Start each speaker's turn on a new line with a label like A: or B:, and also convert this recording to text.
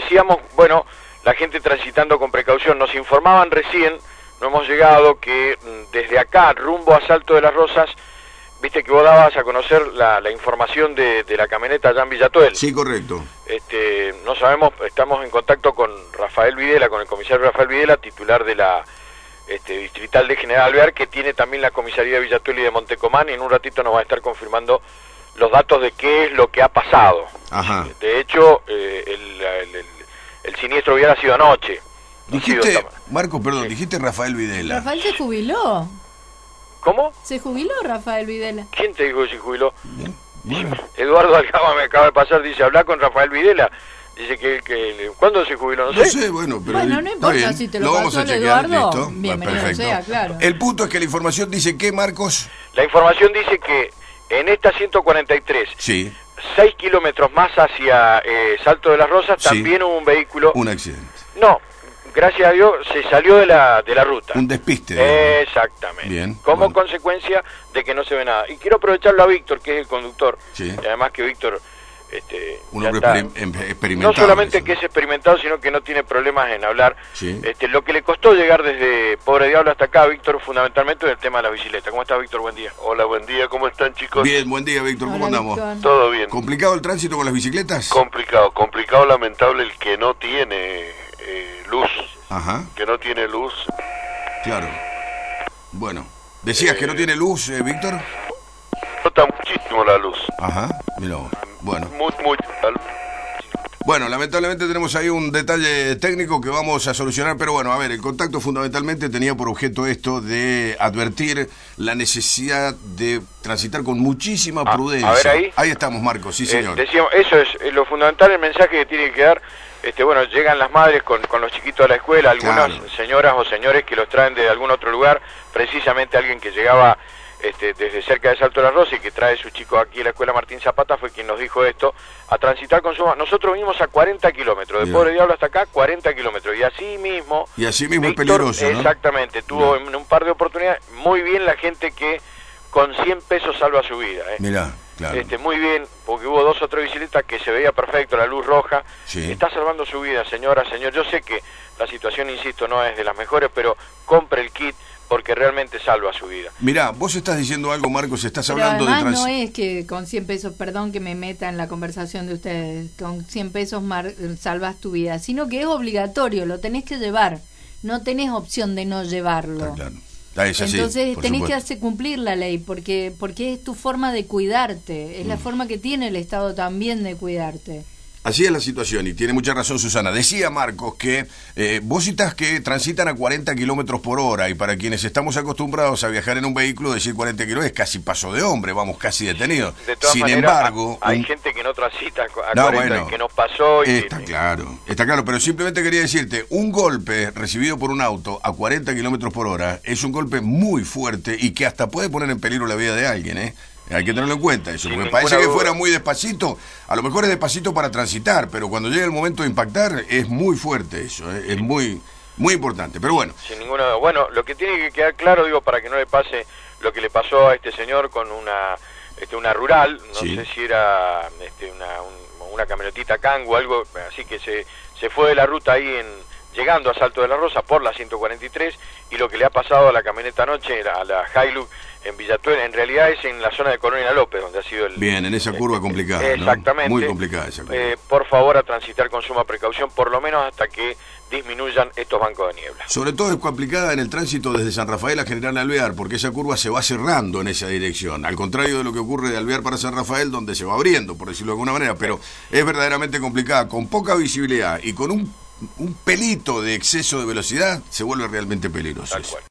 A: decíamos, bueno, la gente transitando con precaución. Nos informaban recién, no hemos llegado, que desde acá, rumbo a Salto de las Rosas, viste que vos dabas a conocer la información de la camioneta allá en Villatuel.
B: Sí, correcto.
A: No sabemos, estamos en contacto con Rafael Videla, con el comisario Rafael Videla, titular de la distrital de General Alvear, que tiene también la comisaría de Villatuel y de Montecomán, y en un ratito nos va a estar confirmando los datos de qué es lo que ha pasado.
B: Ajá.
A: De hecho, el siniestro vial ha sido anoche.
B: Dijiste, Marcos, perdón, sí. Dijiste Rafael Videla.
C: Rafael se jubiló.
A: ¿Cómo?
C: Se jubiló Rafael Videla.
A: ¿Quién te dijo que se jubiló?
B: Bien.
A: Eduardo Alcaba me acaba de pasar, dice, habla con Rafael Videla. Dice que ¿cuándo se jubiló?
B: No sé, bueno, pero
C: bueno, no importa si te lo pasó el Eduardo.
B: ¿Listo?
C: Bienvenido sea, claro.
B: El punto es que la información dice que, Marcos.
A: La información dice que en esta 143,
B: sí,
A: 6 kilómetros más hacia Salto de las Rosas,
B: sí,
A: también hubo un vehículo.
B: Un accidente.
A: No, gracias a Dios se salió de la ruta.
B: Un despiste.
A: Exactamente.
B: Bien.
A: Como consecuencia de que no se ve nada. Y quiero aprovecharlo a Víctor, que es el conductor.
B: Sí.
A: Y además que Víctor...
B: un hombre experimentado.
A: No solamente que es experimentado, sino que no tiene problemas en hablar.
B: Sí.
A: Lo que le costó llegar desde Pobre Diablo hasta acá, Víctor, fundamentalmente del tema de la bicicleta. ¿Cómo estás, Víctor? Buen día.
D: Hola, buen día. ¿Cómo están, chicos?
B: Bien, buen día, Víctor. ¿Cómo andamos?
C: Víctor.
D: Todo bien.
B: ¿Complicado el tránsito con las bicicletas?
D: Complicado, lamentable el que no tiene luz.
B: Ajá.
D: Que no tiene luz.
B: Claro. Bueno, decías que no tiene luz, Víctor.
D: Nota muchísimo la luz.
B: Ajá, mira vos. Bueno.
D: Muy.
B: Bueno, lamentablemente tenemos ahí un detalle técnico que vamos a solucionar, pero bueno, a ver, el contacto fundamentalmente tenía por objeto esto de advertir la necesidad de transitar con muchísima prudencia.
A: A ver ahí.
B: Ahí estamos, Marcos, sí señor.
A: Decíamos, eso es lo fundamental, el mensaje que tiene que dar. Bueno, llegan las madres con los chiquitos a la escuela, algunas
B: claro,
A: señoras o señores que los traen de algún otro lugar, precisamente alguien que llegaba desde cerca de Salto de las Rosas y que trae sus chicos aquí a la escuela Martín Zapata fue quien nos dijo esto, a transitar con nosotros vinimos a 40 kilómetros, de Pobre Diablo hasta acá, 40 kilómetros, y así mismo
B: Víctor, es peligroso, ¿no?
A: Exactamente, tuvo en un par de oportunidades, muy bien la gente que con 100 pesos salva su vida.
B: Mirá, claro.
A: Muy bien, porque hubo 2 o 3 bicicletas que se veía perfecto, la luz roja,
B: sí,
A: está salvando su vida, señora, señor. Yo sé que la situación, insisto, no es de las mejores, pero compre el kit porque realmente salva su vida.
B: Mirá, vos estás diciendo algo, Marcos, estás
C: pero
B: hablando de
C: además no es que con 100 pesos, perdón que me meta en la conversación de ustedes, con 100 pesos salvas tu vida, sino que es obligatorio, lo tenés que llevar, no tenés opción de no llevarlo.
B: Claro. Es así,
C: entonces tenés
B: supuesto
C: que hacer cumplir la ley porque es tu forma de cuidarte, es la forma que tiene el Estado también de cuidarte.
B: Así es la situación y tiene mucha razón Susana. Decía Marcos que vos citas que transitan a 40 kilómetros por hora y para quienes estamos acostumbrados a viajar en un vehículo, decir 40 kilómetros es casi paso de hombre, vamos, casi detenido.
A: De todas
B: Sin
A: maneras,
B: embargo...
A: hay gente que no transita a 40,
B: bueno,
A: que nos pasó.
B: Está claro, pero simplemente quería decirte, un golpe recibido por un auto a 40 kilómetros por hora es un golpe muy fuerte y que hasta puede poner en peligro la vida de alguien, ¿eh? Hay que tenerlo en cuenta eso, porque parece que fuera muy despacito, a lo mejor es despacito para transitar, pero cuando llega el momento de impactar es muy fuerte eso, es muy importante, pero bueno. Sin
A: ninguna duda. Bueno, lo que tiene que quedar claro, digo, para que no le pase lo que le pasó a este señor con una rural, no sé si era una camionetita Kangoo o algo, así que se fue de la ruta ahí llegando a Salto de la Rosa por la 143, y lo que le ha pasado a la camioneta anoche, a la Hilux en Villatuel, en realidad es en la zona de Coronel López, donde ha sido
B: Bien, en esa curva complicada,
A: exactamente,
B: ¿no? Muy complicada esa curva.
A: Por favor, a transitar con suma precaución, por lo menos hasta que disminuyan estos bancos de niebla.
B: Sobre todo es complicada en el tránsito desde San Rafael a General Alvear, porque esa curva se va cerrando en esa dirección, al contrario de lo que ocurre de Alvear para San Rafael, donde se va abriendo, por decirlo de alguna manera, pero es verdaderamente complicada, con poca visibilidad y con un pelito de exceso de velocidad, se vuelve realmente peligroso.
A: Tal cual.